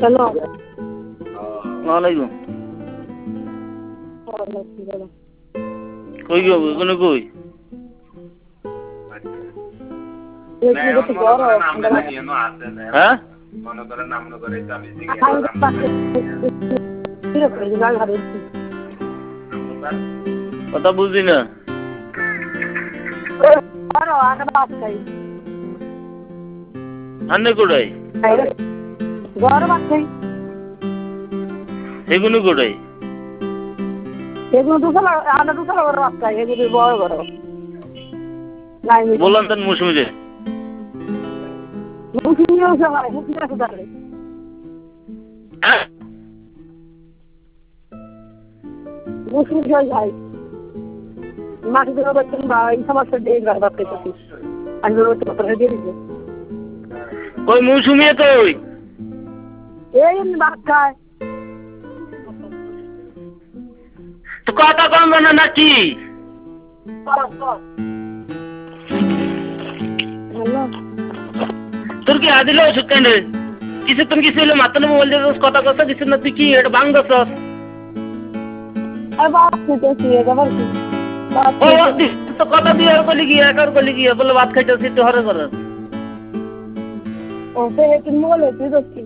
hello ওয়ালাইকুম কই গো কোনে কই হ্যাঁ কথা বুঝি না আন্নে কোটাই এগুলো কোটাই বললাম তার মৌসুমিতে কই মৌসুমি কই তো কথা কম না নাকি তোর কি আদিল ওষুধ কেন কিছু তুমি কিছু হলে মাত্র মোবাইল দিয়ে কথা কথা কিছু না তুই কি এটা ভাঙ দছ তো কথা দিয়ে আর কলি গিয়ে একার কলি গিয়ে বলে ভাত খাইতেছি তুই হরে কর ও তুমি বলে তুই